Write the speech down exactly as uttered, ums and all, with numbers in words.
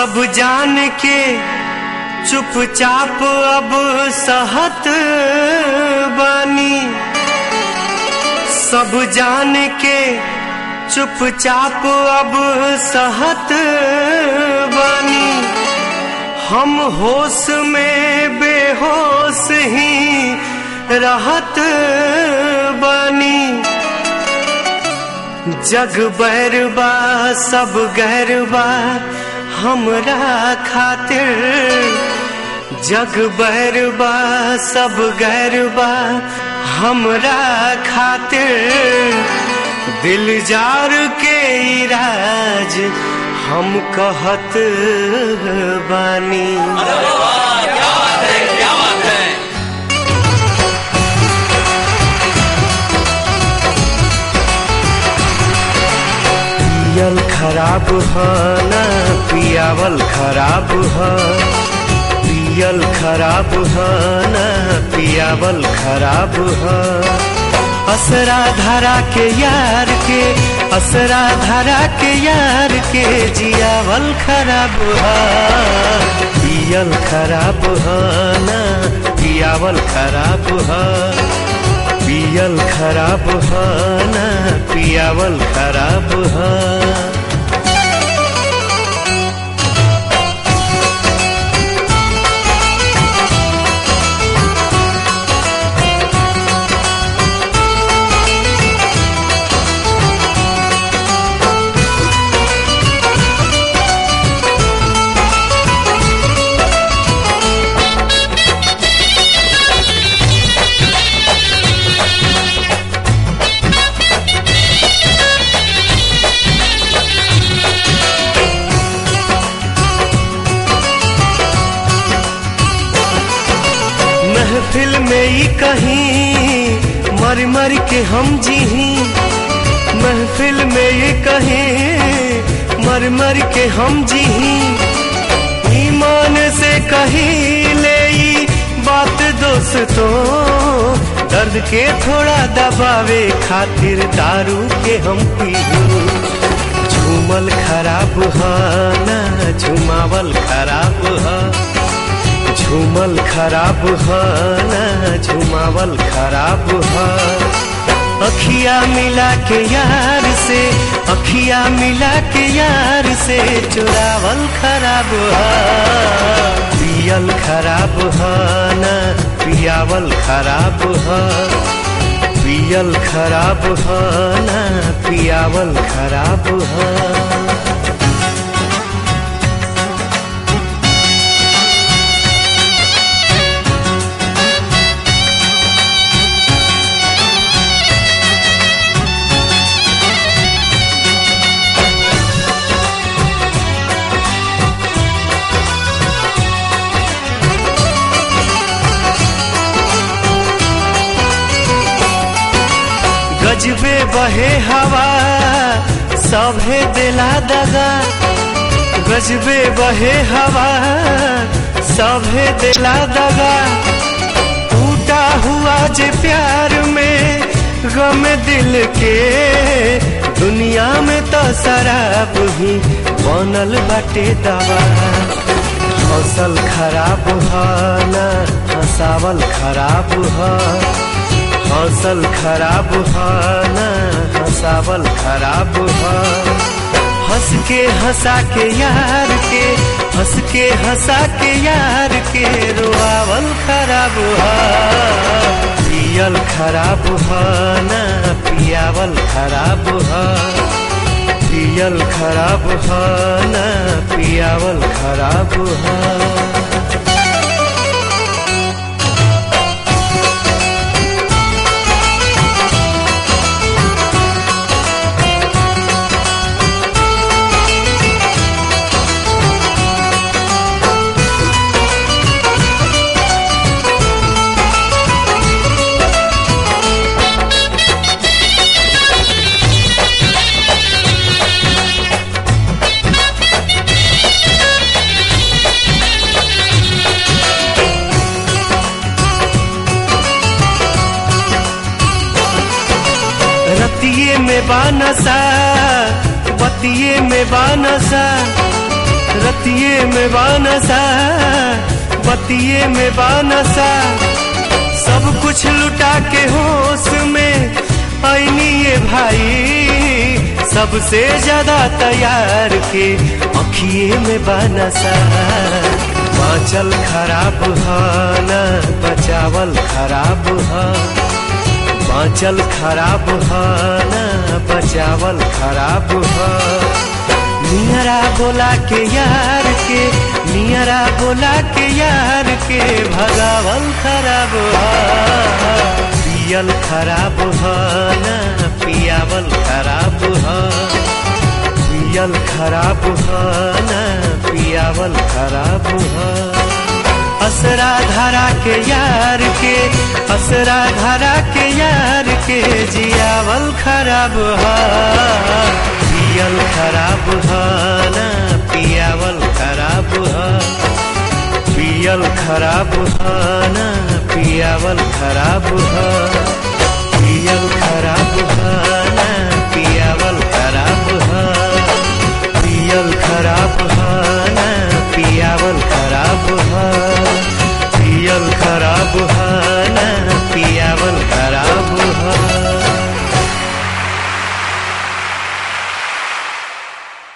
सब जान के चुपचाप अब सहत बानी, सब जान के चुपचाप अब सहत बानी। हम होश में बेहोश ही रहत बानी। जग बैरबा सब गैरबा हमरा खातिर, जग बैरबा सब गैरबा हमरा खातिर। दिल जार के इराज हम कहत बानी। अरे वाह, क्या बात है, क्या बात है। पियल खराब है ना पियावल खराब है, पियल खराब है ना पियावल खराब है। असरा धरा के यार के, असरा धरा के यार के जियावल खराब है। पियल खराब है ना पियावल खराब है, पियल खराब है ना पियावल खराब है। महफिल में ही कहीं मर मर के हम जीही, महफिल में ही कहीं मर मर के हम जीही। ईमान से कहीं ले बात दोस्तों, दर्द के थोड़ा दबावे खातिर दारू के हम पीहू। झूमल खराब है ना झुमावल खराब है, झूमल खराब है ना झुमावल खराब है। अखिया मिला के यार से, अखिया मिला के यार से चुरावल खराब है। पियल खराब है ना पियावल खराब है, पियल खराब है ना पियावल खराब है। गजबे बहे हवा सभे दिला दगा, गजबे बहे हवा सभे दिला दगा। टूटा हुआ जे प्यार में गम दिल के, दुनिया में तो शराब ही बनल बाटे दवा। हौसल खराब है ना हंसावल खराब है, हौसल खराब है ना हंसावल खराब है। हंस के हंसा के यार के, हंस के हंसा के यार के रोआवल खराब है। पियल खराब है ना पियावल खराब है, पियल खराब है ना पियावल खराब है। रतिये में बानसा बतिये में बानसा, रतिये में बानसा बतिये में बानसा, सब कुछ लुटा के होश में आईनी ये भाई, सबसे ज्यादा तैयार के अखिए में बानसा। बाँचल खराब है न बचावल खराब है, बाँचल खराब है न बचावल खराब है। नियरा बोला के यार के, नियरा बोला के यार के भगावल खराब है। पियल खराब है न पियावल खराब है, पियल खराब है न पियावल खराब है। असरा धरा के यार के, असरा धरा के यार के जियावल खराब है। पियल खराब है न पियावल खराब है, पियल खराब है न पियावल खराब है, पियल खराब है।